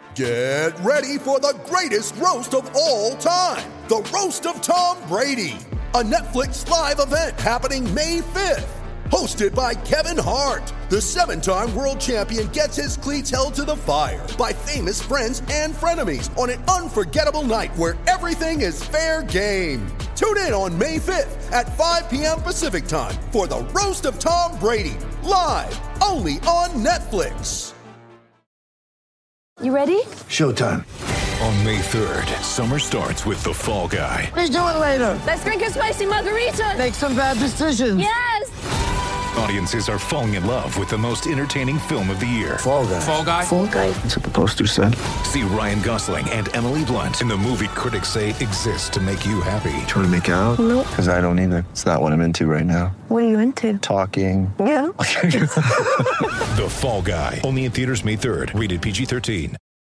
Get ready for the greatest roast of all time, the Roast of Tom Brady, a Netflix live event happening May 5th. Hosted by Kevin Hart, the 7-time world champion gets his cleats held to the fire by famous friends and frenemies on an unforgettable night where everything is fair game. Tune in on May 5th at 5 p.m. Pacific time for the Roast of Tom Brady, live only on Netflix. You ready? Showtime. On May 3rd, summer starts with The Fall Guy. Let's do it later. Let's drink a spicy margarita. Make some bad decisions. Yes! Audiences are falling in love with the most entertaining film of the year. Fall Guy. Fall Guy? Fall Guy. That's what the poster said. See Ryan Gosling and Emily Blunt in the movie critics say exists to make you happy. Trying to make it out? Nope. Because I don't either. It's not what I'm into right now. What are you into? Talking. Yeah. The Fall Guy. Only in theaters May 3rd. Rated PG-13.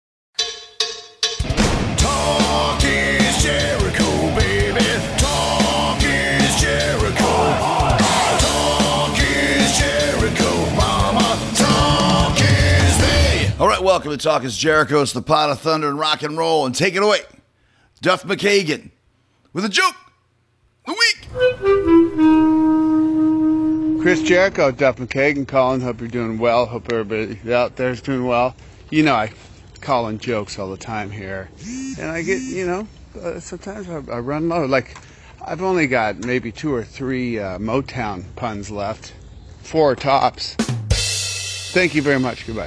Talk is Jericho, baby. Talk is Jericho. Talk is Jericho, mama. Talk is me. All right, welcome to Talk is Jericho. It's the pot of thunder and rock and roll. And take it away, Duff McKagan, with a joke of the week. Chris Jericho, Duff McKagan calling. Hope you're doing well. Hope everybody out there is doing well. You know, I call in jokes all the time here. And I get, sometimes I run low. Like, I've only got maybe 2 or 3 Motown puns left. 4 tops. Thank you very much. Goodbye.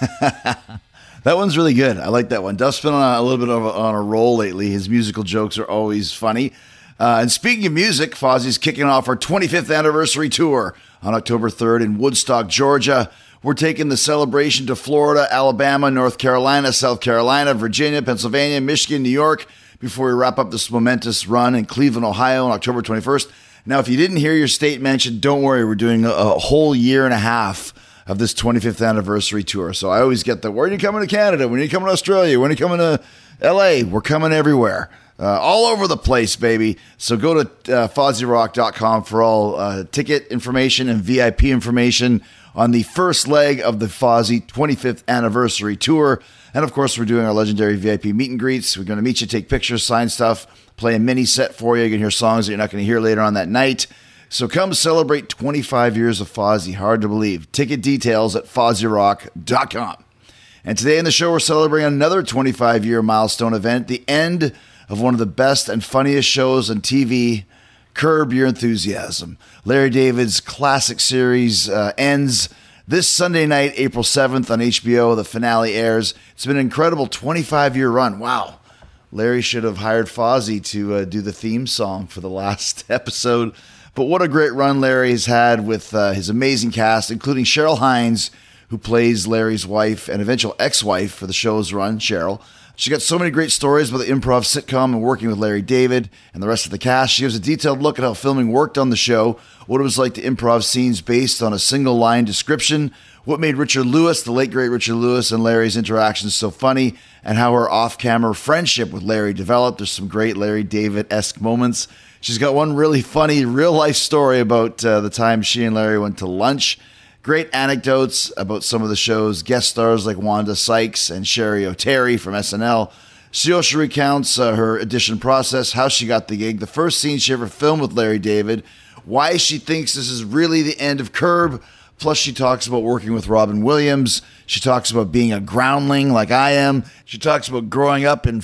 That one's really good. I like that one. Duff's been on a little bit on a roll lately. His musical jokes are always funny. And speaking of music, Fozzie's kicking off our 25th anniversary tour on October 3rd in Woodstock, Georgia. We're taking the celebration to Florida, Alabama, North Carolina, South Carolina, Virginia, Pennsylvania, Michigan, New York, before we wrap up this momentous run in Cleveland, Ohio on October 21st. Now, if you didn't hear your state mentioned, don't worry. We're doing a whole year and a half of this 25th anniversary tour. So I always get when are you coming to Canada? When are you coming to Australia? When are you coming to LA? We're coming everywhere. All over the place, baby. So go to FozzieRock.com for all ticket information and VIP information on the first leg of the Fozzie 25th anniversary tour. And of course, we're doing our legendary VIP meet and greets. We're going to meet you, take pictures, sign stuff, play a mini set for you. You can hear songs that you're not going to hear later on that night. So come celebrate 25 years of Fozzie. Hard to believe. Ticket details at FozzieRock.com. And today in the show, we're celebrating another 25-year milestone event, the end of one of the best and funniest shows on TV, Curb Your Enthusiasm. Larry David's classic series ends this Sunday night, April 7th on HBO. The finale airs. It's been an incredible 25-year run. Wow. Larry should have hired Fozzie to do the theme song for the last episode. But what a great run Larry has had with his amazing cast, including Cheryl Hines, who plays Larry's wife and eventual ex-wife for the show's run, Cheryl. She got so many great stories about the improv sitcom and working with Larry David and the rest of the cast. She gives a detailed look at how filming worked on the show, what it was like to improv scenes based on a single line description, what made Richard Lewis, the late great Richard Lewis, and Larry's interactions so funny, and how her off-camera friendship with Larry developed. There's some great Larry David-esque moments. She's got one really funny real-life story about the time she and Larry went to lunch. Great anecdotes about some of the show's guest stars like Wanda Sykes and Sherry O'Terry from SNL. She also recounts her audition process, how she got the gig, the first scene she ever filmed with Larry David, why she thinks this is really the end of Curb. Plus, she talks about working with Robin Williams. She talks about being a groundling like I am. She talks about growing up in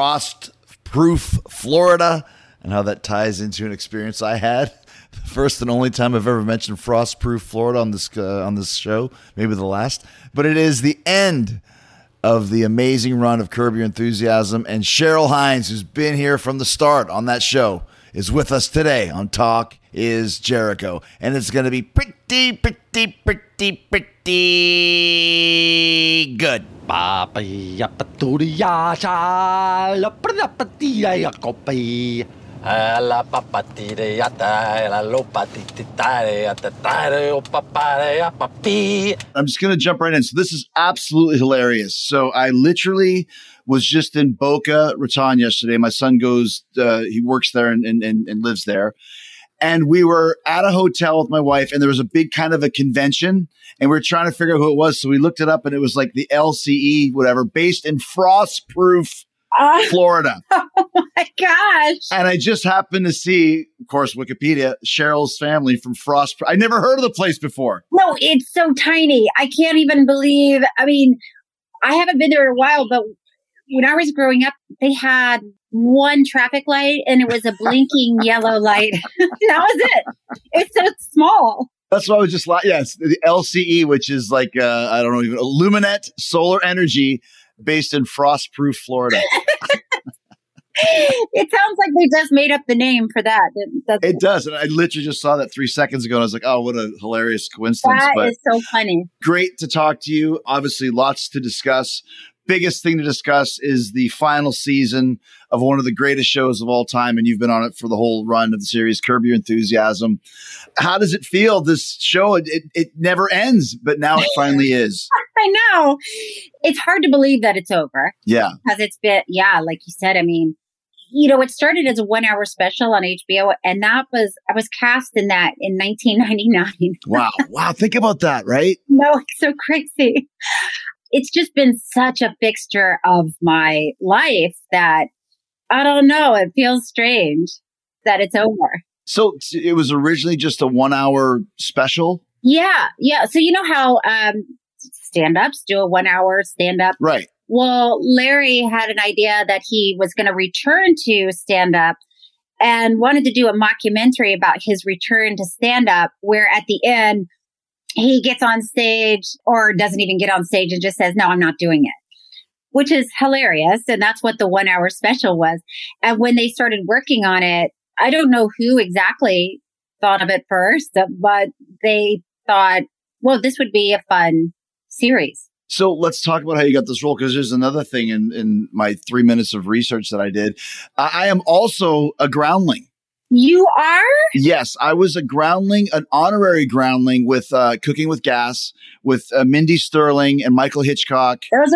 frost-proof Florida and how that ties into an experience I had. The first and only time I've ever mentioned frost-proof Florida on this show, maybe the last. But it is the end of the amazing run of Curb Your Enthusiasm. And Cheryl Hines, who's been here from the start on that show, is with us today on Talk is Jericho. And it's going to be pretty good. I'm just going to jump right in. So this is absolutely hilarious. So I literally was just in Boca Raton yesterday. My son goes, he works there and lives there. And we were at a hotel with my wife, and there was a big kind of a convention, and we were trying to figure out who it was. So we looked it up, and it was like the LCE, whatever, based in Frostproof, Florida. Oh my gosh. And I just happened to see, of course, Wikipedia, Cheryl's family from Frostproof. I never heard of the place before. No, it's so tiny. I can't even believe. I mean, I haven't been there in a while, but when I was growing up, they had one traffic light and it was a blinking yellow light. That was it. It's so small. That's why I was just like, yes, the LCE, which is like, I don't know, even Luminet Solar Energy based in Frostproof, Florida. It sounds like they just made up the name for that. It does. And I literally just saw that 3 seconds ago. And I was like, oh, what a hilarious coincidence. That is so funny. Great to talk to you. Obviously, lots to discuss. Biggest thing to discuss is the final season of one of the greatest shows of all time. And you've been on it for the whole run of the series, Curb Your Enthusiasm. How does it feel, this show? It never ends, but now it finally is. I know. It's hard to believe that it's over. Yeah. Because it's been, like you said, I mean, you know, it started as a 1 hour special on HBO, and I was cast in that in 1999. Wow. Think about that, right? No, it's so crazy. It's just been such a fixture of my life that I don't know. It feels strange that it's over. So it was originally just a 1 hour special? Yeah. So you know how stand-ups do a 1 hour stand-up? Right. Well, Larry had an idea that he was going to return to stand-up and wanted to do a mockumentary about his return to stand-up, where at the end, he gets on stage or doesn't even get on stage and just says, no, I'm not doing it, which is hilarious. And that's what the 1 hour special was. And when they started working on it, I don't know who exactly thought of it first, but they thought, well, this would be a fun series. So let's talk about how you got this role, because there's another thing in my 3 minutes of research that I did. I am also a groundling. You are? Yes, I was a groundling, an honorary groundling with Cooking with Gas, with Mindy Sterling and Michael Hitchcock. Those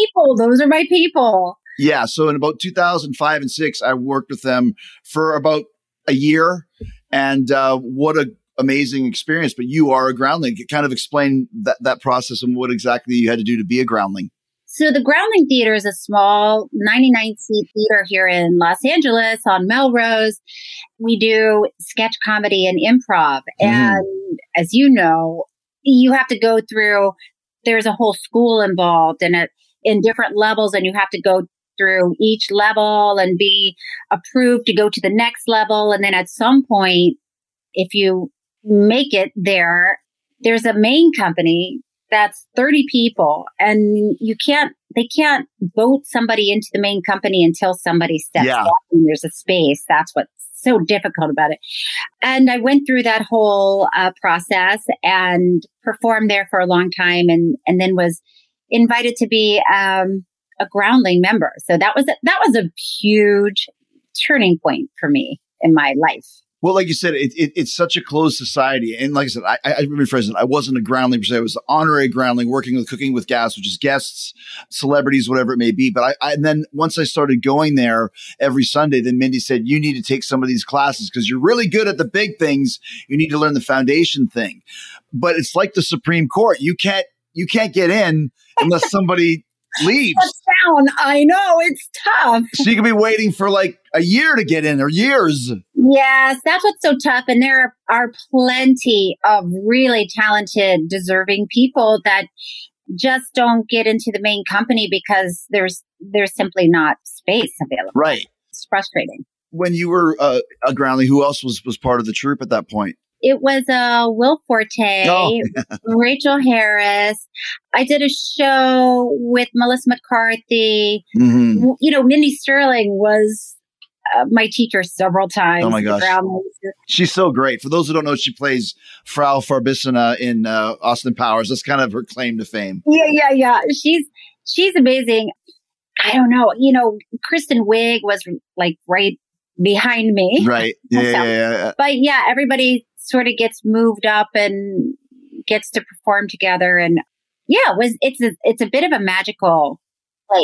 are my people. Yeah, so in about 2005 and 6, I worked with them for about a year, and what a amazing experience. But you are a groundling. Kind of explain that process and what exactly you had to do to be a groundling. So the Groundling Theater is a small 99-seat theater here in Los Angeles on Melrose. We do sketch comedy and improv. And as you know, you have to go through, there's a whole school involved in different levels, and you have to go through each level and be approved to go to the next level. And then at some point, if you make it there, there's a main company that's 30 people, and they can't vote somebody into the main company until somebody steps up and there's a space. That's what's so difficult about it. And I went through that whole process and performed there for a long time, and then was invited to be a groundling member. So that was a huge turning point for me in my life. Well, like you said, it's such a closed society. And like I said, I rephrase it. I wasn't a groundling per se. I was an honorary groundling working with Cooking with Gas, which is guests, celebrities, whatever it may be. But and then once I started going there every Sunday, then Mindy said, you need to take some of these classes because you're really good at the big things. You need to learn the foundation thing. But it's like the Supreme Court. You can't get in unless somebody leaves. Down. I know, it's tough. So you can be waiting for like a year to get in, or years. Yes, that's what's so tough. And there are plenty of really talented, deserving people that just don't get into the main company because there's simply not space available. Right. It's frustrating. When you were a groundling, who else was part of the troupe at that point? It was Will Forte, Rachel Harris. I did a show with Melissa McCarthy. Mm-hmm. You know, Mindy Sterling was my teacher several times. Oh my gosh. She's so great. For those who don't know, she plays Frau Farbissina in Austin Powers. That's kind of her claim to fame. Yeah. She's amazing. I don't know. You know, Kristen Wiig was like right behind me. Right. Yeah. But yeah, everybody sort of gets moved up and gets to perform together. And yeah, it's a bit of a magical place.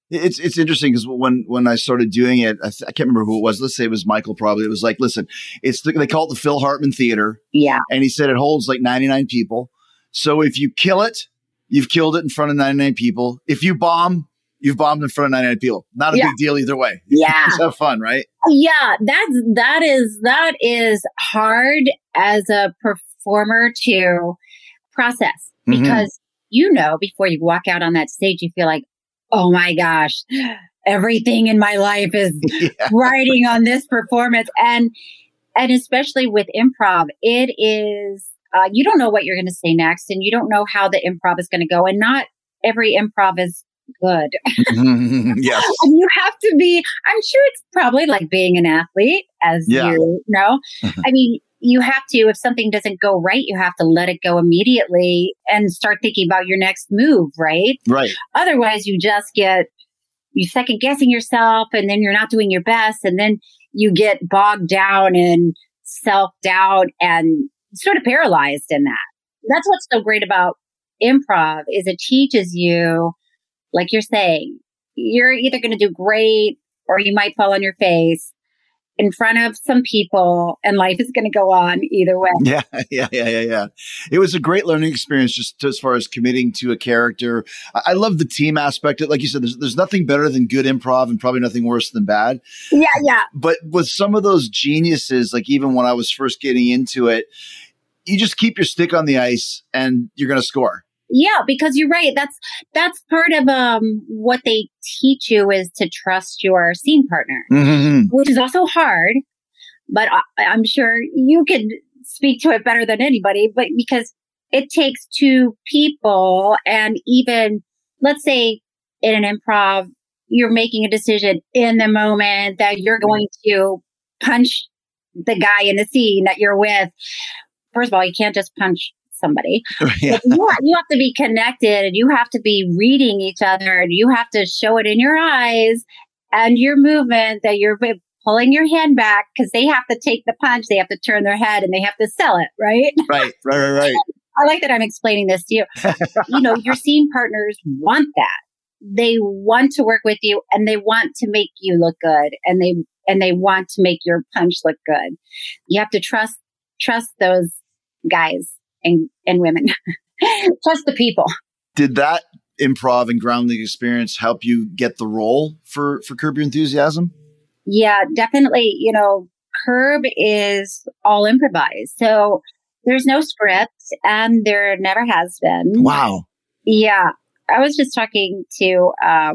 It's interesting because when I started doing it, I can't remember who it was. Let's say it was Michael. Probably it was like, listen, they call it the Phil Hartman Theater. Yeah, and he said it holds like 99 people. So if you kill it, you've killed it in front of 99 people. If you bomb, you've bombed in front of 99 people. Not a big deal either way. Yeah, just have fun, right? Yeah, that is hard as a performer to process because before you walk out on that stage, you feel like, oh my gosh, everything in my life is riding on this performance. And especially with improv, it is, you don't know what you're going to say next and you don't know how the improv is going to go. And not every improv is good. Yes. And you have to be, I'm sure it's probably like being an athlete, as you know. I mean, you have to, if something doesn't go right, you have to let it go immediately and start thinking about your next move, right? Right. Otherwise, you second guessing yourself and then you're not doing your best. And then you get bogged down in self-doubt and sort of paralyzed in that. That's what's so great about improv is it teaches you, like you're saying, you're either going to do great or you might fall on your face in front of some people and life is going to go on either way. Yeah. It was a great learning experience just as far as committing to a character. I love the team aspect. Like you said, there's nothing better than good improv and probably nothing worse than bad. Yeah. But with some of those geniuses, like even when I was first getting into it, you just keep your stick on the ice and you're going to score. Yeah, because you're right. That's part of what they teach you is to trust your scene partner, which is also hard. But I'm sure you can speak to it better than anybody. But because it takes two people, and even let's say in an improv, you're making a decision in the moment that you're going to punch the guy in the scene that you're with. First of all, you can't just punch somebody. Yeah. You have to be connected and you have to be reading each other and you have to show it in your eyes and your movement that you're pulling your hand back because they have to take the punch, they have to turn their head and they have to sell it, right? Right. I like that I'm explaining this to you. Your scene partners want that. They want to work with you and they want to make you look good and they want to make your punch look good. You have to trust those guys and women. Trust the people. Did that improv and grounding experience help you get the role for Curb Your Enthusiasm? Yeah, definitely. Curb is all improvised. So there's no script and there never has been. Wow. Yeah. I was just talking to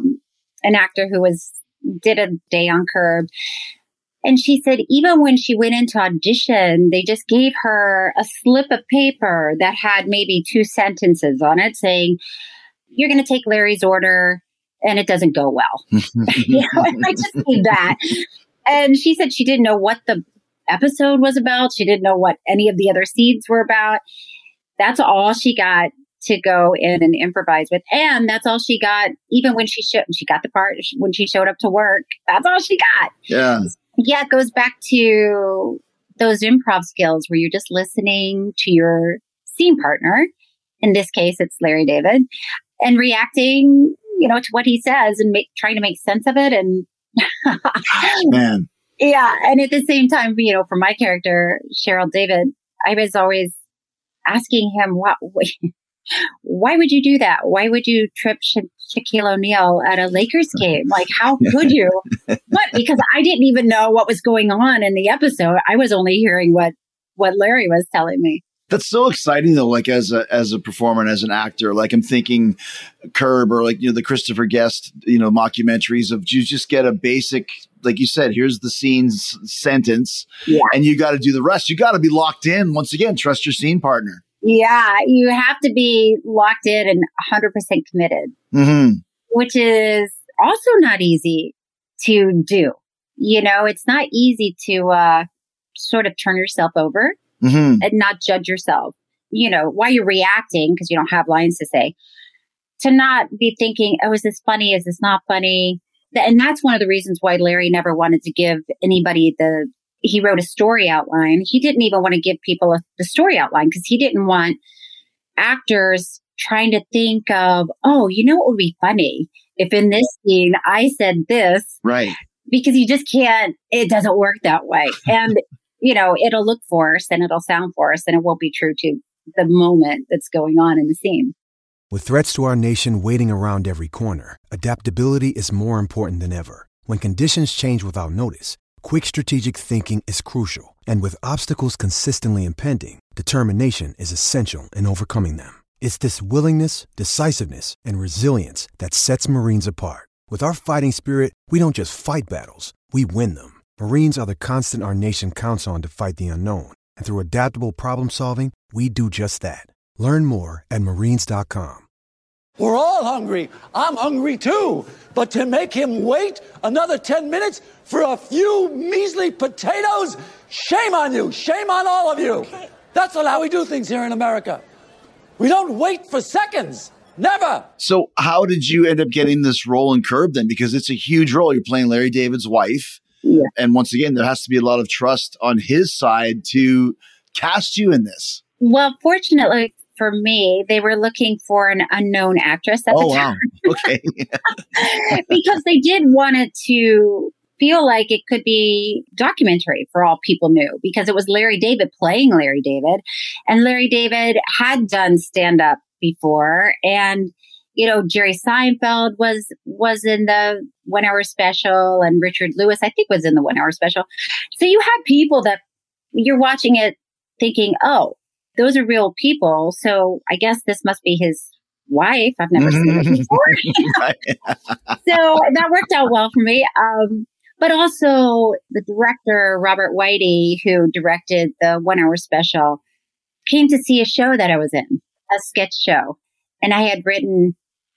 an actor who did a day on Curb. And she said, even when she went into audition, they just gave her a slip of paper that had maybe 2 sentences on it saying, you're going to take Larry's order and it doesn't go well. I just need that. And she said she didn't know what the episode was about. She didn't know what any of the other scenes were about. That's all she got to go in and improvise with. And that's all she got, even when she got the part when she showed up to work. That's all she got. Yeah. Yeah, it goes back to those improv skills where you're just listening to your scene partner. In this case, it's Larry David, and reacting, to what he says and trying to make sense of it. And man, yeah. And at the same time, for my character, Cheryl David, I was always asking him, why would you do that? Why would you trip Shaquille O'Neal at a Lakers game? Like, how could you? But because I didn't even know what was going on in the episode. I was only hearing what Larry was telling me. That's so exciting though, like as a performer and as an actor. Like I'm thinking Curb or the Christopher Guest, mockumentaries of you just get a basic, like you said, here's the scene's sentence and you got to do the rest. You got to be locked in. Once again, trust your scene partner. Yeah, you have to be locked in and 100% committed, which is also not easy to do. It's not easy to sort of turn yourself over and not judge yourself, while you're reacting because you don't have lines to say, to not be thinking, oh, is this funny? Is this not funny? And that's one of the reasons why Larry never wanted to give anybody he wrote a story outline. He didn't even want to give people the story outline because he didn't want actors trying to think of, oh, you know what would be funny if in this scene I said this. Right. Because you just can't, it doesn't work that way. And, it'll look forced and it'll sound forced and it won't be true to the moment that's going on in the scene. With threats to our nation waiting around every corner, adaptability is more important than ever. When conditions change without notice, quick strategic thinking is crucial. And with obstacles consistently impending, determination is essential in overcoming them. It's this willingness, decisiveness, and resilience that sets Marines apart. With our fighting spirit, we don't just fight battles, we win them. Marines are the constant our nation counts on to fight the unknown. And through adaptable problem solving, we do just that. Learn more at marines.com. We're all hungry. I'm hungry too. But to make him wait another 10 minutes for a few measly potatoes, shame on you. Shame on all of you. That's not how we do things here in America. We don't wait for seconds. Never. So how did you end up getting this role in Curb then? Because it's a huge role. You're playing Larry David's wife. Yeah. And once again, there has to be a lot of trust on his side to cast you in this. Well, fortunately for me, they were looking for an unknown actress at the time. Wow. Okay. Because they did want it to feel like it could be documentary for all people knew, because it was Larry David playing Larry David. And Larry David had done stand-up before. And, Jerry Seinfeld was in the 1 hour special, and Richard Lewis, I think, was in the 1 hour special. So you had people that you're watching it thinking, oh, those are real people. So I guess this must be his wife. I've never seen it before. So that worked out well for me. But also the director, Robert Whitey, who directed the 1 hour special, came to see a show that I was in, a sketch show. And I had written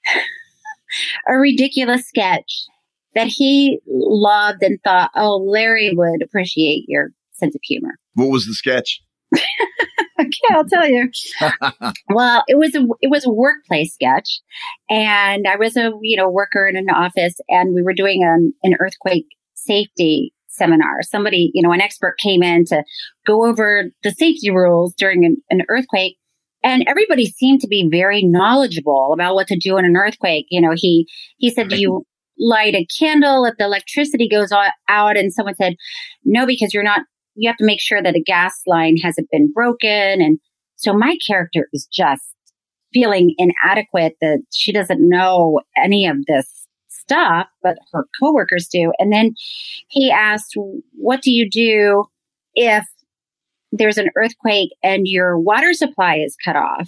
a ridiculous sketch that he loved and thought, oh, Larry would appreciate your sense of humor. What was the sketch? Okay, I'll tell you. Well, it was a workplace sketch, and I was a worker in an office, and we were doing an earthquake safety seminar. Somebody, an expert came in to go over the safety rules during an earthquake, and everybody seemed to be very knowledgeable about what to do in an earthquake. He said, "Do you light a candle if the electricity goes out?" And someone said, "No, because you have to make sure that a gas line hasn't been broken." And so my character is just feeling inadequate, that she doesn't know any of this stuff, but her coworkers do. And then he asked, what do you do if there's an earthquake and your water supply is cut off?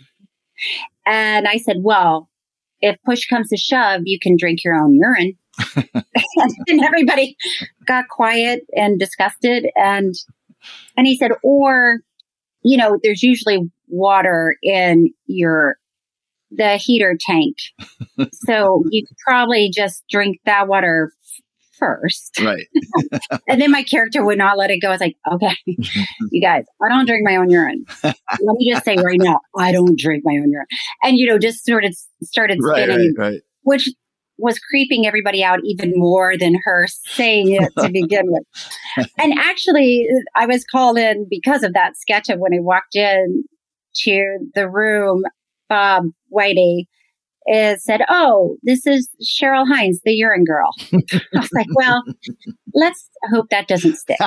And I said, well, if push comes to shove, you can drink your own urine. And everybody got quiet and disgusted. And he said, or, there's usually water in the heater tank. So you could probably just drink that water first. Right. And then my character would not let it go. I was like, okay, you guys, I don't drink my own urine. Let me just say right now, I don't drink my own urine. And, just sort of started spinning, right. Which was creeping everybody out even more than her saying it to begin with. And actually, I was called in because of that sketch. Of when I walked in to the room, Bob Whitey said, oh, this is Cheryl Hines, the urine girl. I was like, well, let's hope that doesn't stick.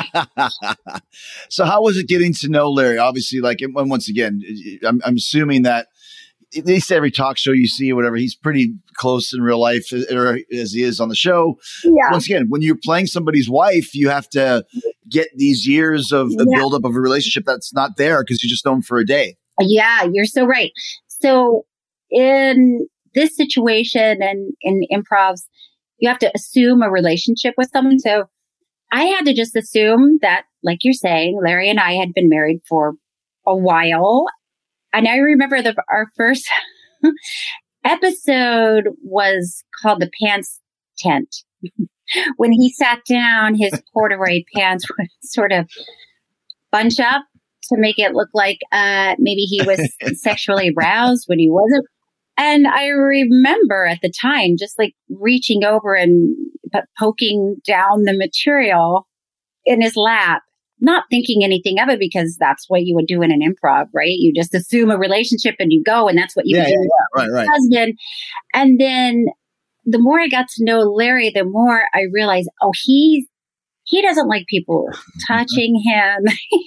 So how was it getting to know Larry? Obviously, once again, I'm assuming that at least every talk show you see or whatever, he's pretty close in real life as he is on the show. Yeah. Once again, when you're playing somebody's wife, you have to get these years of the buildup of a relationship that's not there because you just know him for a day. Yeah, you're so right. So in this situation and in improvs, you have to assume a relationship with someone. So I had to just assume that, like you're saying, Larry and I had been married for a while. And I remember our first episode was called The Pants Tent. When he sat down, his corduroy pants would sort of bunch up to make it look like maybe he was sexually aroused when he wasn't. And I remember at the time just like reaching over and poking down the material in his lap not thinking anything of it because that's what you would do in an improv, right? You just assume a relationship and you go, and that's what you would do with Right. your husband. And then the more I got to know Larry, the more I realized, oh, he doesn't like people touching him.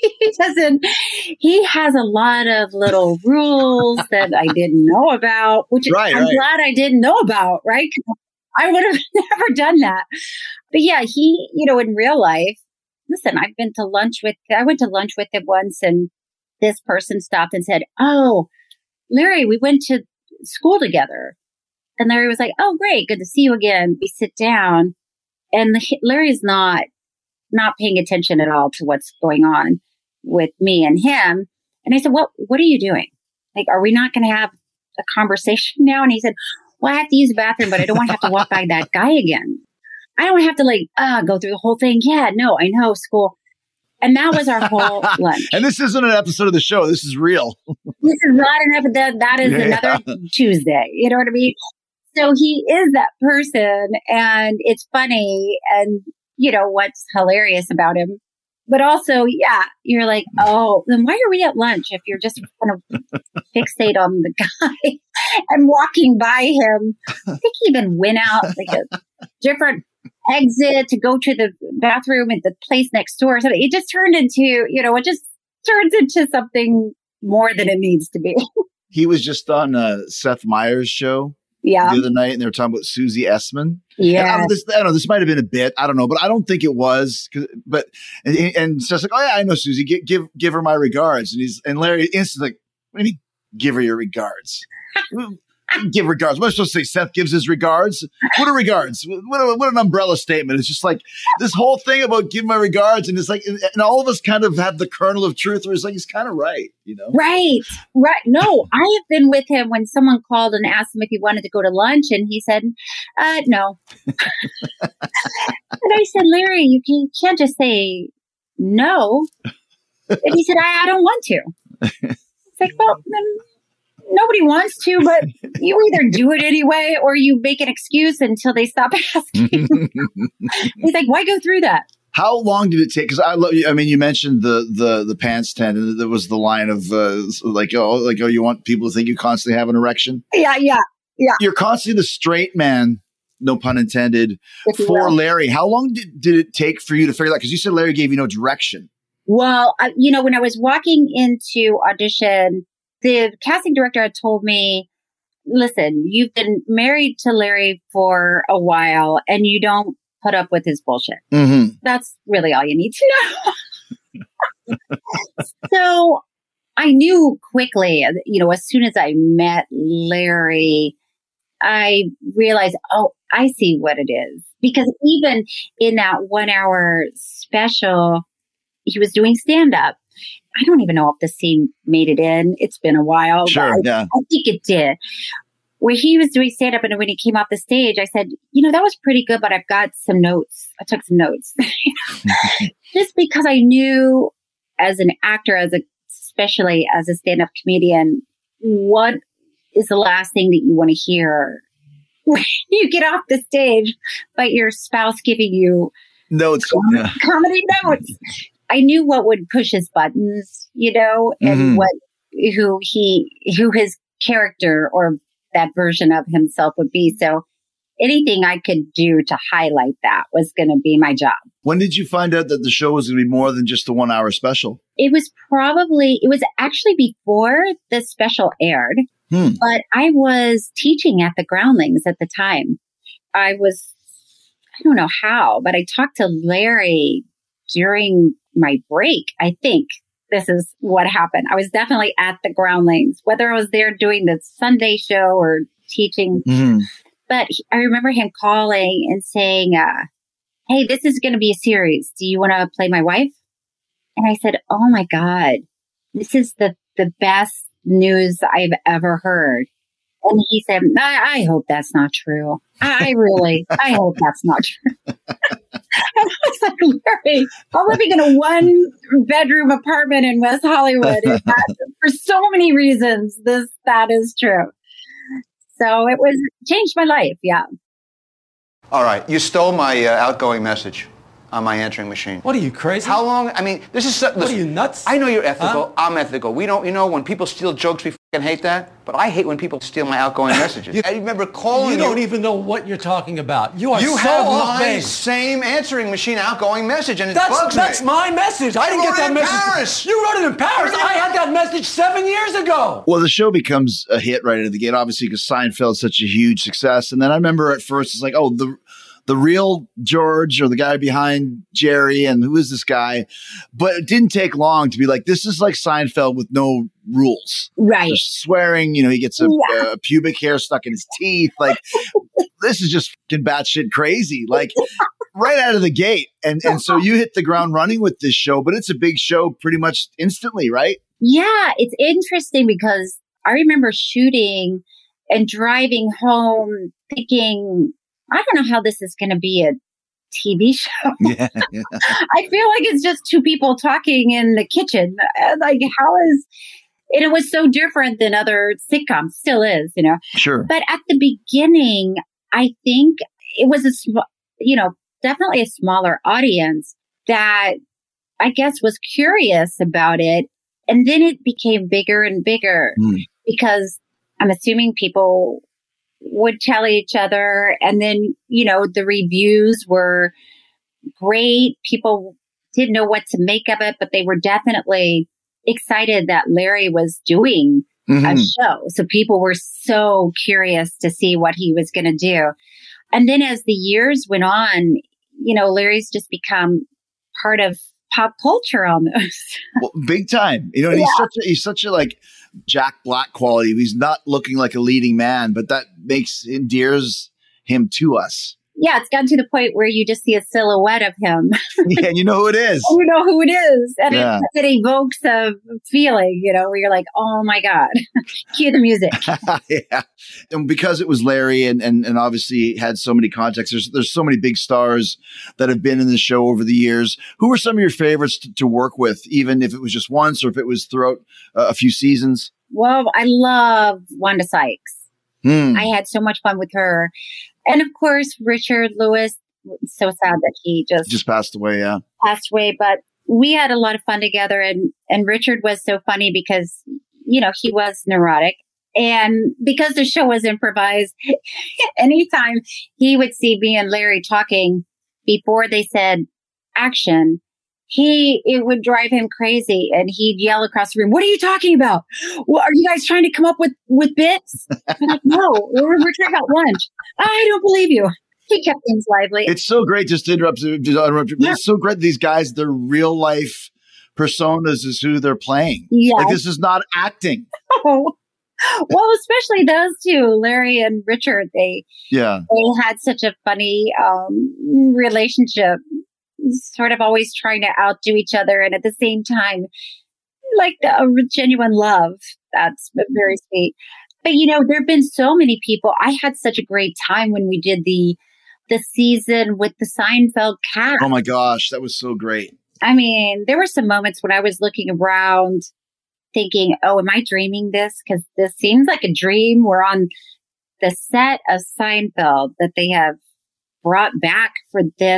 He has a lot of little rules that I didn't know about, which I'm glad I didn't know about, right? I would have never done that. But yeah, he, in real life, listen, I went to lunch with him once, and this person stopped and said, "Oh, Larry, we went to school together." And Larry was like, "Oh, great. Good to see you again." We sit down, and Larry's not paying attention at all to what's going on with me and him. And I said, what are you doing? Like, are we not going to have a conversation now? And he said, well, I have to use the bathroom, but I don't want to have to walk by that guy again. I don't have to go through the whole thing. Yeah, no, I know, school. And that was our whole lunch. And this isn't an episode of the show. This is real. This is not an episode. That is another Tuesday. You know what I mean? So he is that person, and it's funny. And what's hilarious about him. But also, you're like, oh, then why are we at lunch if you're just kind of fixate on the guy and walking by him? I think he even went out like a different exit to go to the bathroom at the place next door. So it just turned into, it just turns into something more than it needs to be. He was just on Seth Meyers' show. The other night, and they were talking about Susie Essman. Yeah, I don't know. This might have been a bit. I don't know, but I don't think it was. But it's just like, oh yeah, I know Susie. Give her my regards. And Larry instantly like, what do you mean? Give her your regards. Give regards. What am I supposed to say? Seth gives his regards. What are regards? What an umbrella statement. It's just like this whole thing about give my regards, and it's like, and all of us kind of have the kernel of truth where it's like he's kind of right, Right. No, I have been with him when someone called and asked him if he wanted to go to lunch, and he said, no. And I said, Larry, you can't just say no. And he said, I don't want to. It's like, well, then nobody wants to, but you either do it anyway or you make an excuse until they stop asking. He's like, why go through that? How long did it take? Because you mentioned the pants tent, and there was the line of you want people to think you constantly have an erection. Yeah. You're constantly the straight man, no pun intended, for Larry. How long did it take for you to figure that? Because you said Larry gave you no direction. Well, when I was walking into audition, the casting director had told me, listen, you've been married to Larry for a while and you don't put up with his bullshit. Mm-hmm. That's really all you need to know. So I knew quickly, as soon as I met Larry, I realized, oh, I see what it is. Because even in that 1 hour special, he was doing stand up. I don't even know if the scene made it in. It's been a while. Sure, I think it did. Where he was doing stand up, and when he came off the stage, I said, that was pretty good, but I've got some notes. I took some notes. Just because I knew as an actor, especially as a stand up comedian, what is the last thing that you want to hear when you get off the stage, but your spouse giving you notes, comedy notes. I knew what would push his buttons, and who his character or that version of himself would be. So anything I could do to highlight that was going to be my job. When did you find out that the show was going to be more than just a 1 hour special? It was actually before the special aired, but I was teaching at the Groundlings at the time. I don't know how, but I talked to Larry during my break. I think this is what happened. I was definitely at the Groundlings, whether I was there doing the Sunday show or teaching. Mm-hmm. But I remember him calling and saying, hey, this is going to be a series. Do you want to play my wife? And I said, oh my God, this is the best news I've ever heard. And he said, I hope that's not true. I hope that's not true. And I was like, Larry, I'm living in a 1-bedroom apartment in West Hollywood. And for so many reasons, that is true. So it changed my life. Yeah. All right. You stole my outgoing message. on my answering machine. What are you, crazy? How long? I mean, this is... What are you, nuts? I know you're ethical. Huh? I'm ethical. We don't, when people steal jokes, we fucking hate that. But I hate when people steal my outgoing messages. I remember calling you. You don't even know what you're talking about. You are You so have off my base. same answering machine outgoing message, and it bugs me. That's my message. I didn't You get that wrote it in message. Paris. You wrote it in Paris. I had that message 7 years ago. Well, the show becomes a hit right out of the gate, obviously, because Seinfeld's such a huge success. And then I remember at first, it's like, oh, the real George or the guy behind Jerry, and who is this guy? But it didn't take long to be like, this is like Seinfeld with no rules. Right. Just swearing, he gets a pubic hair stuck in his teeth. Like, this is just fucking batshit crazy. Like, right out of the gate. And so you hit the ground running with this show, but it's a big show pretty much instantly, right? Yeah, it's interesting because I remember shooting and driving home thinking, I don't know how this is going to be a TV show. Yeah. I feel like it's just two people talking in the kitchen. Like, and it was so different than other sitcoms, still is, Sure. But at the beginning, I think it was definitely a smaller audience that I guess was curious about it. And then it became bigger and bigger because I'm assuming people would tell each other. And then, the reviews were great. People didn't know what to make of it, but they were definitely excited that Larry was doing a show. So people were so curious to see what he was going to do. And then as the years went on, Larry's just become part of pop culture almost. Well, big time. And he's such a like Jack Black quality. He's not looking like a leading man, but that endears him to us. Yeah, it's gotten to the point where you just see a silhouette of him. Yeah, and you know who it is. You know who it is. And it evokes a feeling, where you're like, oh my God, cue the music. Yeah. And because it was Larry and obviously had so many contacts, there's so many big stars that have been in the show over the years. Who were some of your favorites to work with, even if it was just once or if it was throughout a few seasons? Well, I love Wanda Sykes. I had so much fun with her. And of course, Richard Lewis, so sad that he just passed away. Yeah. Passed away. But we had a lot of fun together. And Richard was so funny because, he was neurotic. And because the show was improvised, anytime he would see me and Larry talking before they said action, it would drive him crazy, and he'd yell across the room, "What are you talking about? Well, are you guys trying to come up with bits?" I'm like, "No, we're talking about lunch." "I don't believe you." He kept things lively. It's so great. Just to interrupt you. Yeah. It's so great. These guys, their real life personas is who they're playing. Yeah. Like, this is not acting. Well, especially those two, Larry and Richard. They had such a funny relationship. Sort of always trying to outdo each other, and at the same time, like a genuine love. That's very sweet. But there have been so many people. I had such a great time when we did the season with the Seinfeld cast. Oh my gosh, that was so great. I mean, there were some moments when I was looking around, thinking, "Oh, am I dreaming this? Because this seems like a dream." We're on the set of Seinfeld that they have brought back for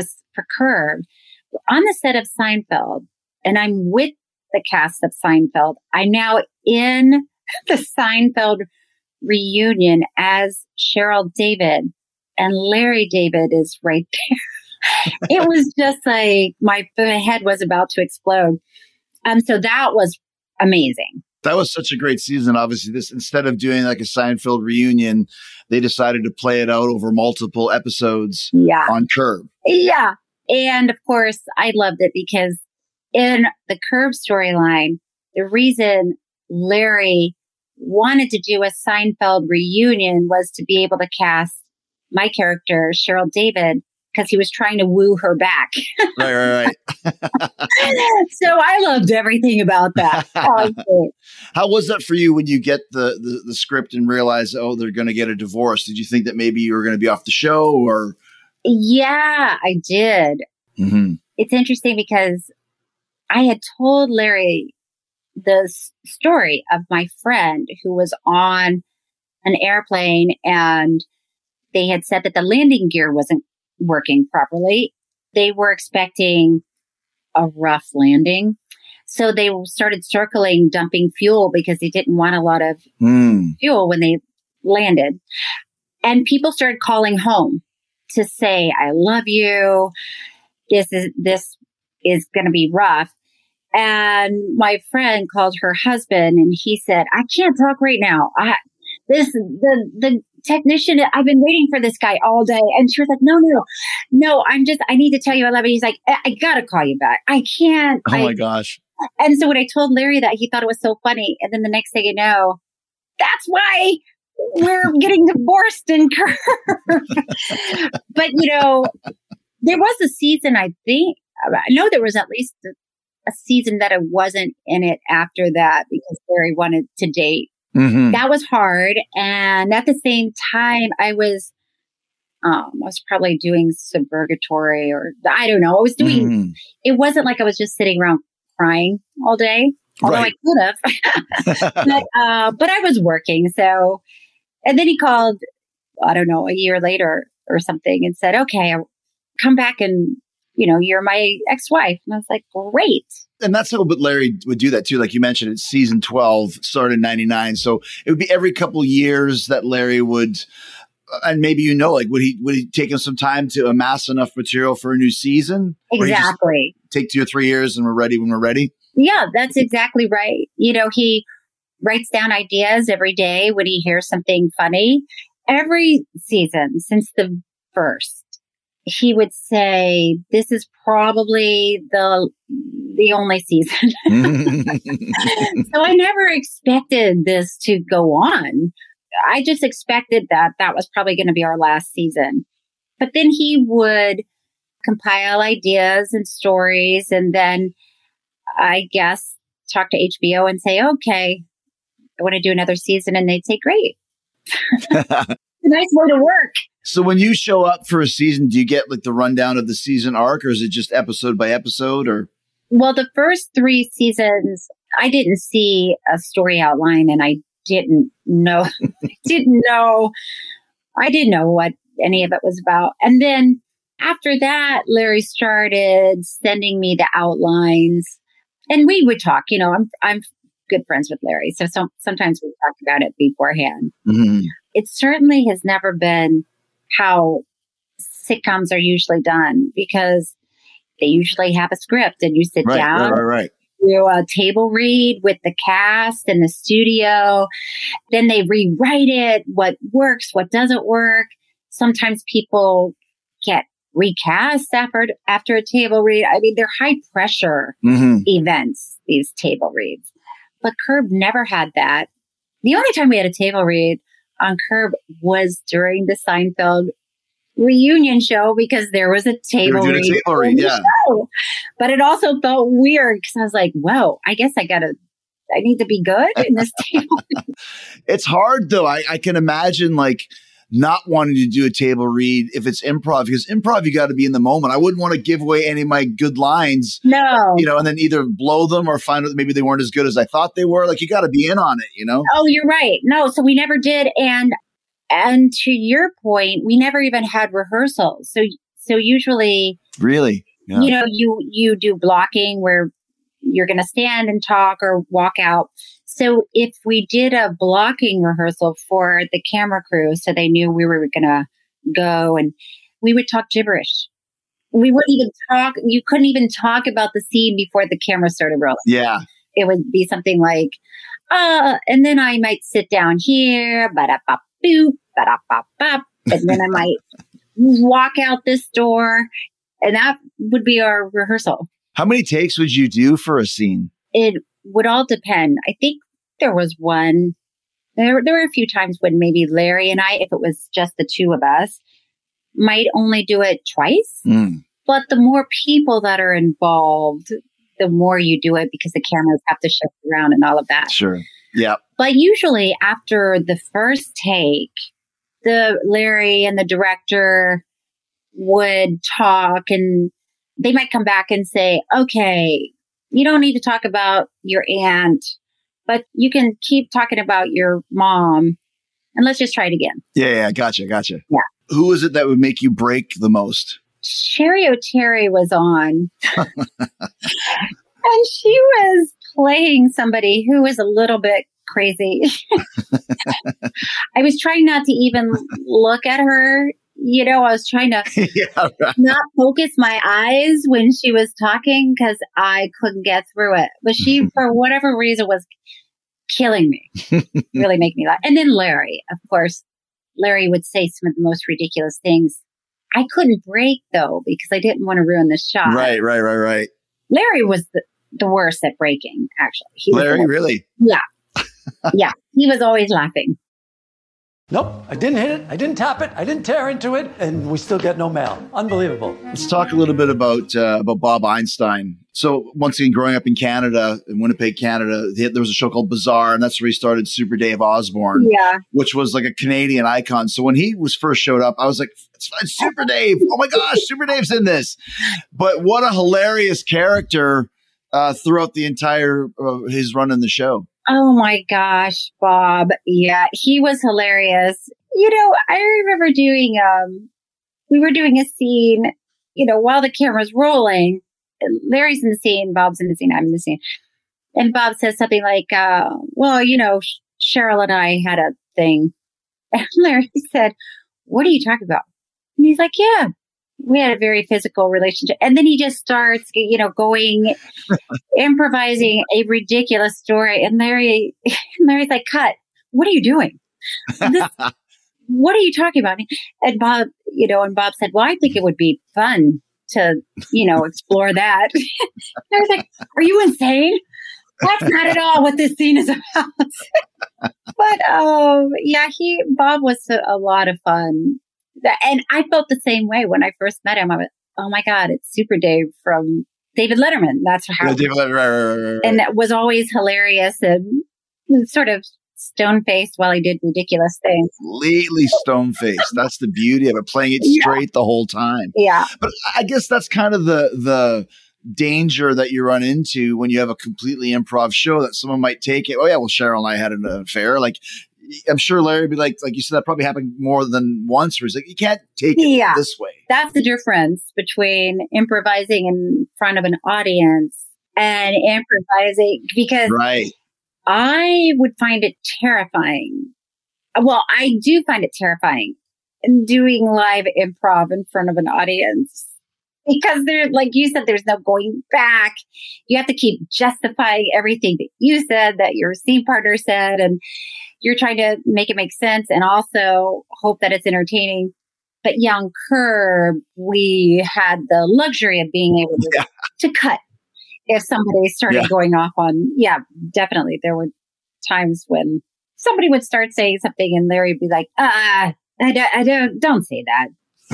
Curb. On the set of Seinfeld, and I'm with the cast of Seinfeld. I'm now in the Seinfeld reunion as Cheryl David, and Larry David is right there. It was just like my head was about to explode. So that was amazing. That was such a great season. Obviously, instead of doing like a Seinfeld reunion, they decided to play it out over multiple episodes on Curb. Yeah. And of course, I loved it because in the Curb storyline, the reason Larry wanted to do a Seinfeld reunion was to be able to cast my character, Cheryl David, because he was trying to woo her back. Right. So I loved everything about that. How was that for you when you get the script and realize, they're going to get a divorce? Did you think that maybe you were going to be off the show or? Yeah, I did. Mm-hmm. It's interesting because I had told Larry the story of my friend who was on an airplane and they had said that the landing gear wasn't working properly. they were expecting a rough landing. So they started circling, dumping fuel because they didn't want a lot of fuel when they landed. And people started calling home to say, I love you. This is going to be rough. And my friend called her husband and he said, I can't talk right now. The technician, I've been waiting for this guy all day. And she was like, no, I need to tell you I love you. He's like, I gotta call you back. I can't. Oh my gosh. And so when I told Larry that, he thought it was so funny. And then the next thing you know, that's why we're getting divorced in Curb. But, there was a season, I know there was at least a season that I wasn't in it after that because Larry wanted to date. Mm-hmm. That was hard. And at the same time, I was probably doing Suburgatory or I don't know. I was doing, it wasn't like I was just sitting around crying all day, although I could have, but I was working. So, and then he called, I don't know, a year later or something and said, okay, I'll come back and, you're my ex-wife. And I was like, great. And that's how Larry would do that too. Like you mentioned, it's season 12, started in 99. So it would be every couple of years that Larry would, and maybe would he take him some time to amass enough material for a new season? Exactly. Take 2 or 3 years and we're ready when we're ready? Yeah, that's exactly right. He writes down ideas every day when he hears something funny. Every season since the first, he would say, this is probably the only season. So I never expected this to go on. I just expected that was probably going to be our last season. But then he would compile ideas and stories and then I guess talk to HBO and say, okay, I want to do another season. And they'd say, great. A nice way to work. So when you show up for a season, do you get like the rundown of the season arc or is it just episode by episode or? Well, the first 3 seasons, I didn't see a story outline and I didn't know what any of it was about. And then after that, Larry started sending me the outlines and we would talk, I'm good friends with Larry. So sometimes we talk about it beforehand. Mm-hmm. It certainly has never been how sitcoms are usually done because they usually have a script and you sit down. Right. Do a table read with the cast in the studio. Then they rewrite it, what works, what doesn't work. Sometimes people get recast after a table read. I mean, they're high pressure events, these table reads. But Curb never had that. The only time we had a table read on Curb was during the Seinfeld reunion show because there was a table read. Yeah. Show. But it also felt weird because I was like, whoa, I guess I need to be good in this table. It's hard though. I can imagine like not wanting to do a table read if it's improv because improv, you got to be in the moment. I wouldn't want to give away any of my good lines. No. And then either blow them or find out that maybe they weren't as good as I thought they were. Like you got to be in on it, Oh, you're right. No, so we never did. And to your point, we never even had rehearsals. So usually, really, yeah. You do blocking where you're going to stand and talk or walk out. So if we did a blocking rehearsal for the camera crew, so they knew we were going to go and we would talk gibberish. We wouldn't even talk. You couldn't even talk about the scene before the camera started rolling. Yeah. It would be something like, and then I might sit down here, ba-da-ba-boop, ba-da-ba-bop, and then I might walk out this door, and that would be our rehearsal. How many takes would you do for a scene? It would all depend. I think there was one. There were a few times when maybe Larry and I, if it was just the two of us, might only do it twice. But the more people that are involved, the more you do it because the cameras have to shift around and all of that. Sure. Yeah. But usually after the first take, the Larry and the director would talk and they might come back and say, okay, you don't need to talk about your aunt, but you can keep talking about your mom and let's just try it again. Yeah. Gotcha. Yeah. Who is it that would make you break the most? Sherry O'Terry was on. And she was playing somebody who was a little bit crazy. I was trying not to even look at her. You know, I was trying to not focus my eyes when she was talking because I couldn't get through it. But she, for whatever reason, was killing me, really making me laugh. And then Larry, of course, Larry would say some of the most ridiculous things. I couldn't break, though, because I didn't want to ruin the shot. Right. Larry was the worst at breaking, actually. Larry, really? Yeah. Yeah. He was always laughing. Nope, I didn't hit it. I didn't tap it. I didn't tear into it. And we still get no mail. Unbelievable. Let's talk a little bit about Bob Einstein. So once again, growing up in Canada, in Winnipeg, Canada, there was a show called Bizarre, and that's where he started Super Dave Osborne, which was like a Canadian icon. So when he was first showed up, I was like, it's Super Dave. Oh my gosh, Super Dave's in this. But what a hilarious character throughout the entire his run in the show. Oh my gosh, Bob. Yeah, he was hilarious. You know, I remember we were doing a scene, you know, while the camera's rolling. Larry's in the scene, Bob's in the scene, I'm in the scene. And Bob says something like, well, you know, Cheryl and I had a thing. And Larry said, what are you talking about? And he's like, yeah, we had a very physical relationship. And then he just starts, you know, improvising a ridiculous story. And Larry's like, cut. What are you doing? What are you talking about? And Bob, you know, Bob said, well, I think it would be fun to, you know, explore that. I was like, are you insane? That's not at all what this scene is about. But, yeah, Bob was a lot of fun. And I felt the same way when I first met him. I was, oh my God, it's Super Dave from David Letterman. That's how. David Letterman, right. And that was always hilarious and sort of stone-faced while he did ridiculous things. Completely stone-faced. That's the beauty of it, playing it straight the whole time. Yeah. But I guess that's kind of the danger that you run into when you have a completely improv show, that someone might take it. Oh yeah, well, Cheryl and I had an affair. Like, I'm sure Larry would be like you said, that probably happened more than once, where he's like, you can't take it this way. That's the difference between improvising in front of an audience and improvising, because I would find it terrifying. Well, I do find it terrifying doing live improv in front of an audience, because like you said, there's no going back. You have to keep justifying everything that you said, that your scene partner said, and you're trying to make it make sense and also hope that it's entertaining. But on Curb, we had the luxury of being able to cut if somebody started going off on, definitely. There were times when somebody would start saying something and Larry would be like, don't say that.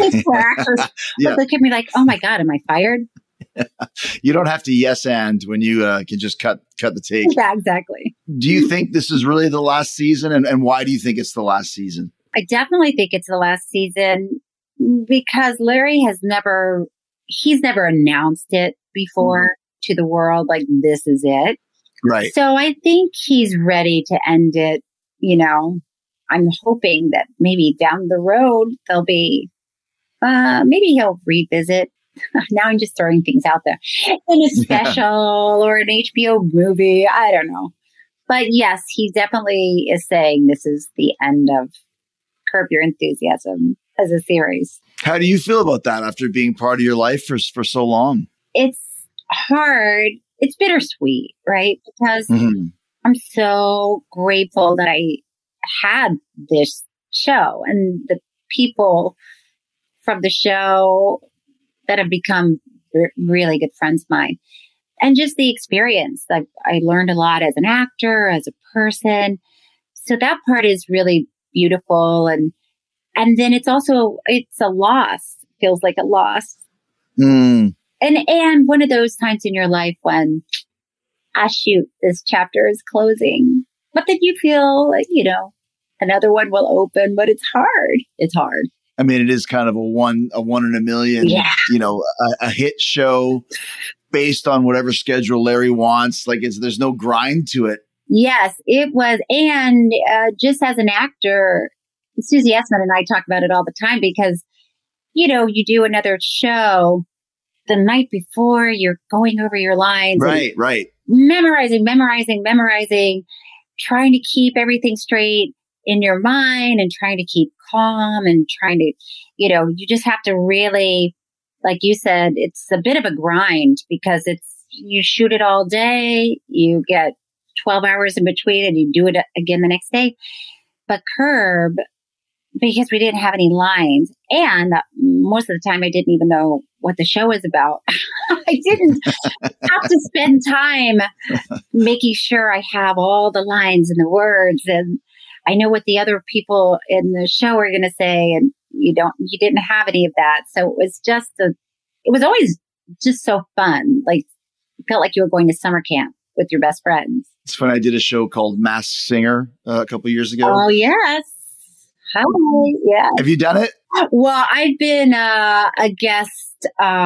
But look at me like, oh my God, am I fired? You don't have to yes and when you can just cut the tape. Yeah, exactly. Do you think this is really the last season? And why do you think it's the last season? I definitely think it's the last season because Larry he's never announced it before to the world, like, this is it. Right. So I think he's ready to end it. You know, I'm hoping that maybe down the road there'll be, maybe he'll revisit. Now I'm just throwing things out there in a special or an HBO movie. I don't know. But yes, he definitely is saying this is the end of Curb Your Enthusiasm as a series. How do you feel about that after being part of your life for so long? It's hard. It's bittersweet, right? Because I'm so grateful that I had this show and the people from the show that have become really good friends of mine. And just the experience. I learned a lot as an actor, as a person. So that part is really beautiful. And then it's a loss. Feels like a loss. And one of those times in your life when, shoot, this chapter is closing. But then you feel like, you know, another one will open, but it's hard. It's hard. I mean, it is kind of a one in a million, you know, a hit show based on whatever schedule Larry wants. Like, there's no grind to it. Yes, it was. And just as an actor, Susie Essman and I talk about it all the time because you do another show the night before, you're going over your lines. Right. Memorizing, trying to keep everything straight in your mind and trying to keep calm and trying to, you just have to really, like you said, it's a bit of a grind because you shoot it all day, you get 12 hours in between and you do it again the next day. But Curb, because we didn't have any lines and most of the time I didn't even know what the show was about. I didn't have to spend time making sure I have all the lines and the words and I know what the other people in the show are going to say. And you didn't have any of that. So it was it was always just so fun. Like, it felt like you were going to summer camp with your best friends. It's funny. I did a show called Masked Singer a couple of years ago. Oh, yes. Hi. Yeah. Have you done it? Well, I've been a guest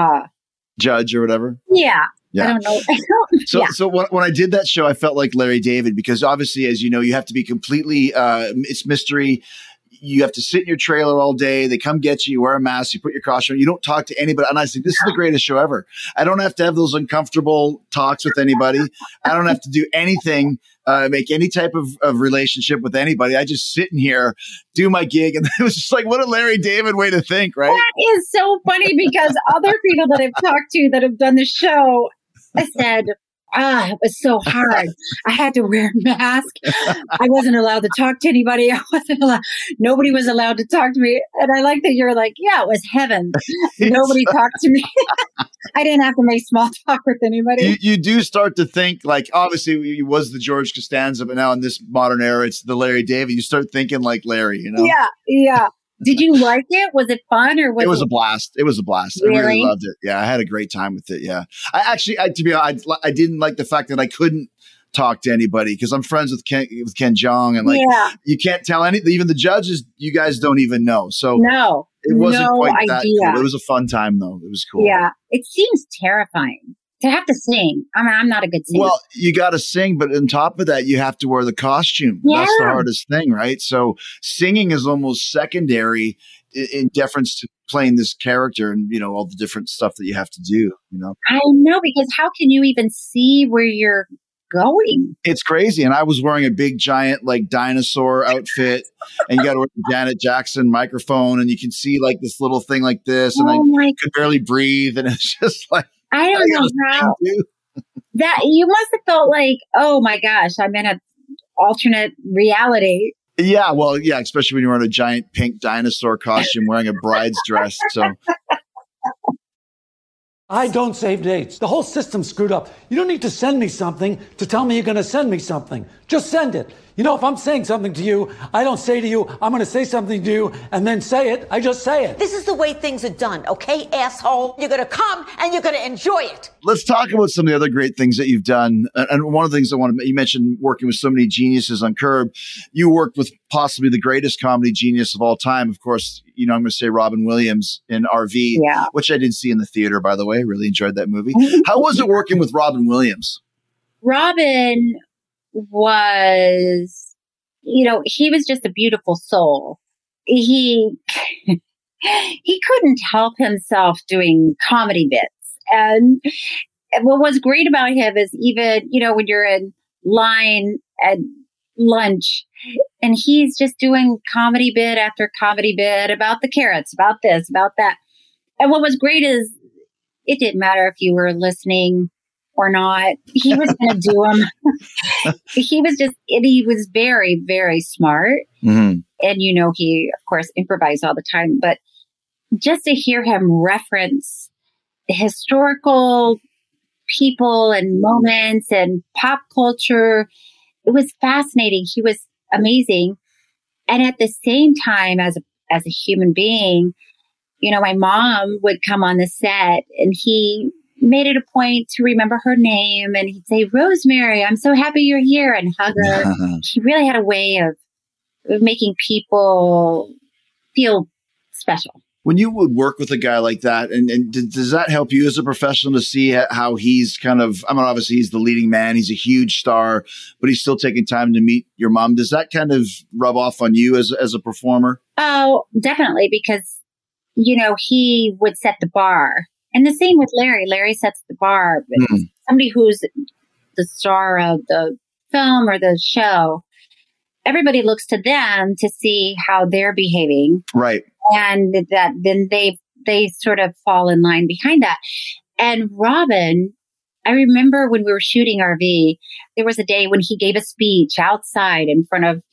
judge or whatever. Yeah. I don't know. So when I did that show, I felt like Larry David because obviously, as you know, you have to be completely, it's mystery. You have to sit in your trailer all day. They come get you. You wear a mask. You put your costume on. You don't talk to anybody. And I said, this is the greatest show ever. I don't have to have those uncomfortable talks with anybody. I don't have to do anything, make any type of relationship with anybody. I just sit in here, do my gig. And it was just like, what a Larry David way to think, right? That is so funny because other people that I've talked to that have done the show said, it was so hard. I had to wear a mask. I wasn't allowed to talk to anybody. Nobody was allowed to talk to me. And I like that you're like, yeah, it was heaven. Nobody talked to me. I didn't have to make small talk with anybody. You do start to think like, obviously it was the George Costanza, but now in this modern era, it's the Larry David. You start thinking like Larry, Yeah. Did you like it? Was it fun or it was a blast? It was a blast. Really? I really loved it. Yeah, I had a great time with it. Yeah, to be honest, I didn't like the fact that I couldn't talk to anybody because I'm friends with Ken Jeong and you can't tell even the judges. You guys don't even know. So no, it wasn't quite idea. that cool. It was a fun time though. It was cool. Yeah, it seems terrifying to have to sing. I mean, I'm not a good singer. Well, you got to sing, but on top of that, you have to wear the costume. Yeah. That's the hardest thing, right? So singing is almost secondary in deference to playing this character and, all the different stuff that you have to do, I know, because how can you even see where you're going? It's crazy. And I was wearing a big, giant, like dinosaur outfit and you got to wear the Janet Jackson microphone and you can see like this little thing like this. And I could barely breathe. And it's just like, I don't know how that you must have felt like, oh my gosh, I'm in an alternate reality. Yeah, well, yeah, especially when you're wearing a giant pink dinosaur costume wearing a bride's dress. So I don't save dates. The whole system's screwed up. You don't need to send me something to tell me you're going to send me something. Just send it. If I'm saying something to you, I don't say to you, I'm going to say something to you and then say it. I just say it. This is the way things are done, okay, asshole? You're going to come and you're going to enjoy it. Let's talk about some of the other great things that you've done. And one of the things you mentioned working with so many geniuses on Curb. You worked with possibly the greatest comedy genius of all time. Of course, I'm going to say Robin Williams in RV, which I did see in the theater, by the way. Really enjoyed that movie. How was it working with Robin Williams? Robin was, he was just a beautiful soul. He couldn't help himself doing comedy bits. And what was great about him is even, when you're in line at lunch and he's just doing comedy bit after comedy bit about the carrots, about this, about that. And what was great is it didn't matter if you were listening or not. He was going to do them. He was very, very smart. Mm-hmm. And, he, of course, improvised all the time. But just to hear him reference historical people and moments and pop culture, it was fascinating. He was amazing. And at the same time, as a human being, my mom would come on the set and he made it a point to remember her name and he'd say, Rosemary, I'm so happy you're here, and hug her. He really had a way of making people feel special. When you would work with a guy like that, and does that help you as a professional to see how he's obviously he's the leading man, he's a huge star, but he's still taking time to meet your mom. Does that kind of rub off on you as a performer? Oh, definitely, because he would set the bar. And the same with Larry. Larry sets the bar. But somebody who's the star of the film or the show, everybody looks to them to see how they're behaving. Right. And that then they sort of fall in line behind that. And Robin, I remember when we were shooting RV, there was a day when he gave a speech outside in front of,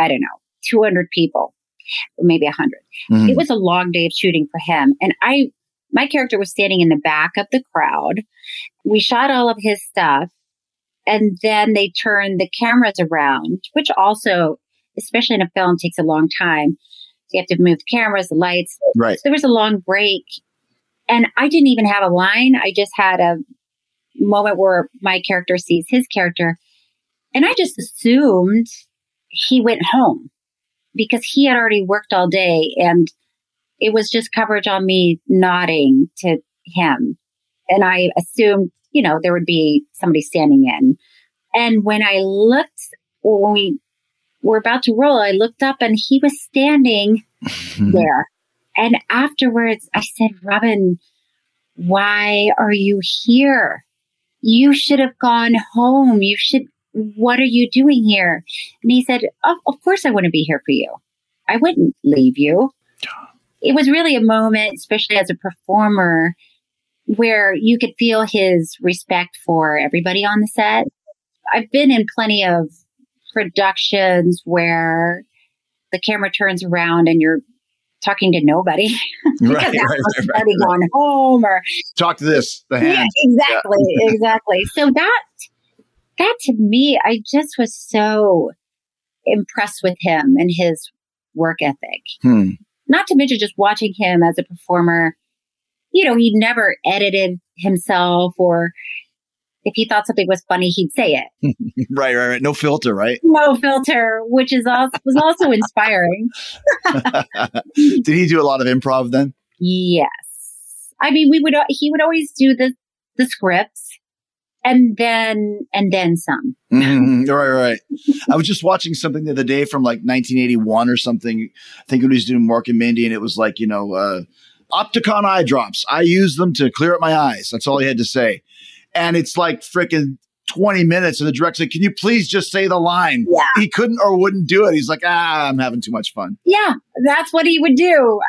200 people, or maybe 100. It was a long day of shooting for him. And my character was standing in the back of the crowd. We shot all of his stuff. And then they turned the cameras around, which also, especially in a film, takes a long time. You have to move the cameras, the lights. Right. So there was a long break. And I didn't even have a line. I just had a moment where my character sees his character. And I just assumed he went home because he had already worked all day. And it was just coverage on me nodding to him. And I assumed, there would be somebody standing in. And when I looked, when we were about to roll, I looked up and he was standing there. And afterwards I said, Robin, why are you here? You should have gone home. What are you doing here? And he said, of course I want to be here for you. I wouldn't leave you. It was really a moment, especially as a performer, where you could feel his respect for everybody on the set. I've been in plenty of productions where the camera turns around and you're talking to nobody because everybody gone home or talk to this, the hand. Yeah, exactly. So that to me, I just was so impressed with him and his work ethic. Not to mention just watching him as a performer. He never edited himself, or if he thought something was funny, he'd say it. Right. No filter, right? No filter, which was also inspiring. Did he do a lot of improv then? Yes. I mean, he would always do the scripts and then some. Right. I was just watching something the other day from like 1981 or something. I think when he was doing Mork and Mindy, and it was like, Opticon eye drops. I use them to clear up my eyes. That's all he had to say. And it's like freaking 20 minutes. And the director said, can you please just say the line? Yeah. He couldn't or wouldn't do it. He's like, I'm having too much fun. Yeah, that's what he would do.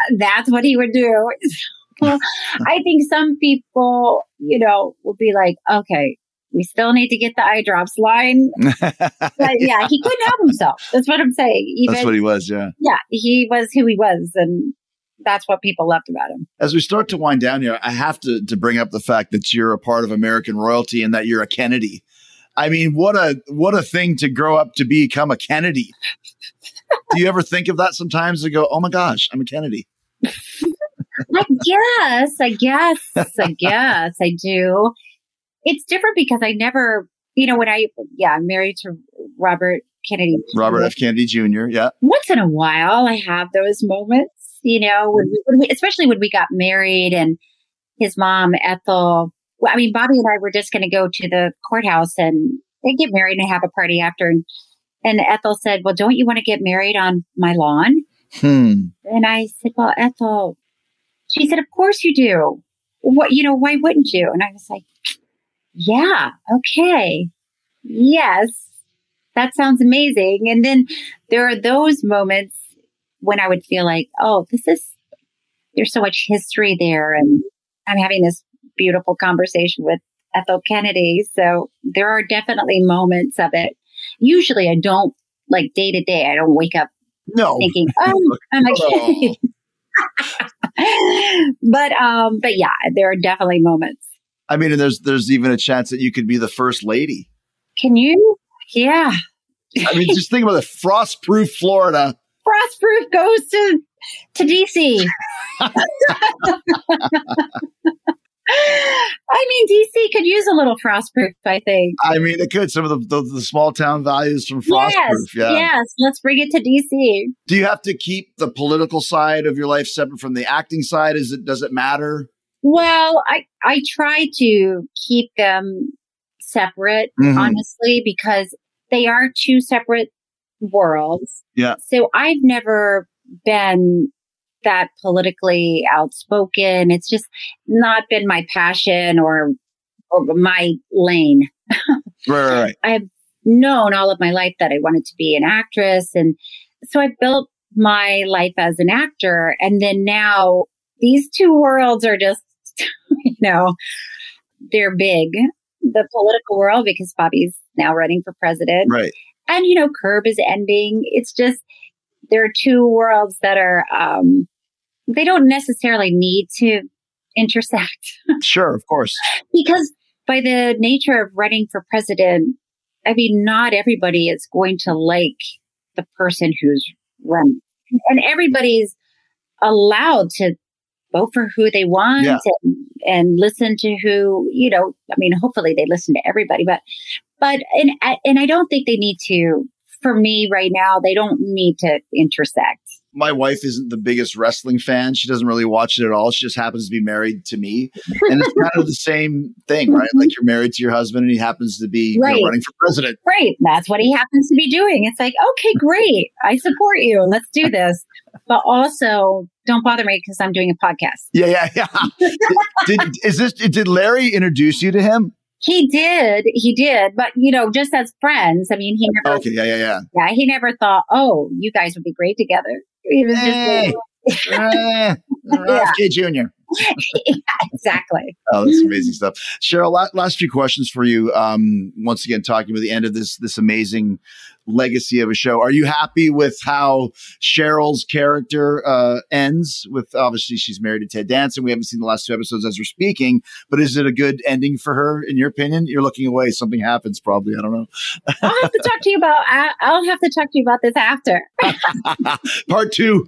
Well, I think some people, will be like, okay, we still need to get the eye drops line. But yeah, he couldn't help himself. That's what I'm saying. That's what he was. Yeah. Yeah. He was who he was. And that's what people loved about him. As we start to wind down here, I have to bring up the fact that you're a part of American royalty and that you're a Kennedy. I mean, what a thing to grow up to become a Kennedy. Do you ever think of that sometimes and go, oh my gosh, I'm a Kennedy? I guess I do. It's different because I never, I'm married to Robert Kennedy. Robert F. Kennedy Jr. Yeah. Once in a while, I have those moments. Especially when we got married and his mom, Ethel, Bobby and I were just going to go to the courthouse and get married and have a party after. And Ethel said, well, don't you want to get married on my lawn? And I said, well, Ethel, she said, of course you do. What, why wouldn't you? And I was like, yeah, okay. Yes, that sounds amazing. And then there are those moments when I would feel like, oh, there's so much history there. And I'm having this beautiful conversation with Ethel Kennedy. So there are definitely moments of it. Usually I don't, like day to day, I don't wake up thinking, oh, I'm a Kennedy. But yeah, there are definitely moments. I mean, and there's even a chance that you could be the first lady. Can you? Yeah. I mean, just think about it. Frostproof Florida. Frostproof goes to DC. I mean, DC could use a little frostproof, I think. I mean, it could. Some of the small town values from frostproof. Yes, let's bring it to DC. Do you have to keep the political side of your life separate from the acting side? Does it matter? Well, I try to keep them separate, honestly, because they are two separate worlds. Yeah. So I've never been that politically outspoken. It's just not been my passion or my lane. Right. I've known all of my life that I wanted to be an actress. And so I built my life as an actor. And then now these two worlds are just, they're big. The political world, because Bobby's now running for president. Right. And, Curb is ending. It's just, there are two worlds that are, they don't necessarily need to intersect. Sure, of course. Because by the nature of running for president, I mean, not everybody is going to like the person who's running. And everybody's allowed to vote for who they want and listen to who, hopefully they listen to everybody, but I don't think they need to, for me right now, they don't need to intersect. My wife isn't the biggest wrestling fan. She doesn't really watch it at all. She just happens to be married to me. And it's kind of the same thing, right? Like you're married to your husband and he happens to be running for president. Right. That's what he happens to be doing. It's like, okay, great. I support you. Let's do this. But also don't bother me because I'm doing a podcast. Yeah. Did Larry introduce you to him? He did. But, just as friends. I mean, he never. Okay. Yeah. Yeah. He never thought, oh, you guys would be great together. He was just RFK Jr. Yeah, exactly. Oh, that's amazing stuff. Cheryl, last few questions for you. Once again, talking about the end of this amazing legacy of a show. Are you happy with how Cheryl's character ends? With obviously she's married to Ted Danson. We haven't seen the last two episodes as we're speaking, but is it a good ending for her in your opinion? You're looking away. Something happens probably. I don't know. I'll have to talk to you about this after. Part two.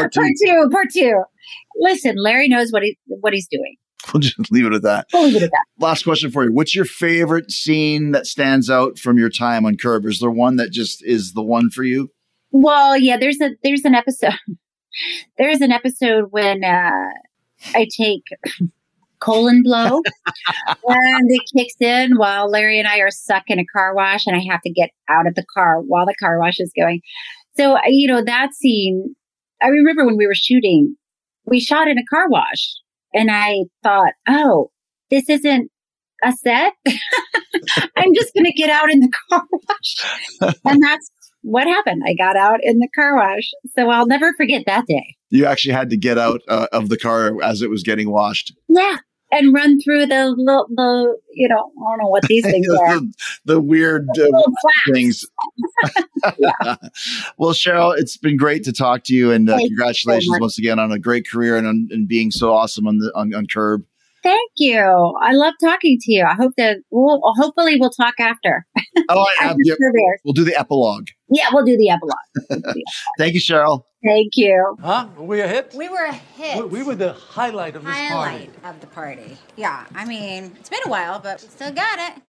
Listen, Larry knows what he's doing. We'll just leave it at that. Last question for you. What's your favorite scene that stands out from your time on Curb? Is there one that just is the one for you? Well, yeah, there's an episode. There's an episode when I take colon blow and it kicks in while Larry and I are stuck in a car wash and I have to get out of the car while the car wash is going. So, that scene, I remember when we were shooting, we shot in a car wash. And I thought, oh, this isn't a set. I'm just going to get out in the car wash. And that's what happened. I got out in the car wash. So I'll never forget that day. You actually had to get out of the car as it was getting washed. Yeah. And run through the I don't know what these things are. the weird things. Well, Cheryl, it's been great to talk to you, and congratulations once again on a great career and being so awesome on Curb. Thank you. I love talking to you. I hope that hopefully we'll talk after. Oh, we'll do the epilogue. Yeah, we'll do the epilogue. Thank you, Cheryl. Thank you. Huh? Were we a hit? We were a hit. We were the highlight of this party. Highlight of the party. Yeah, I mean, it's been a while, but we still got it.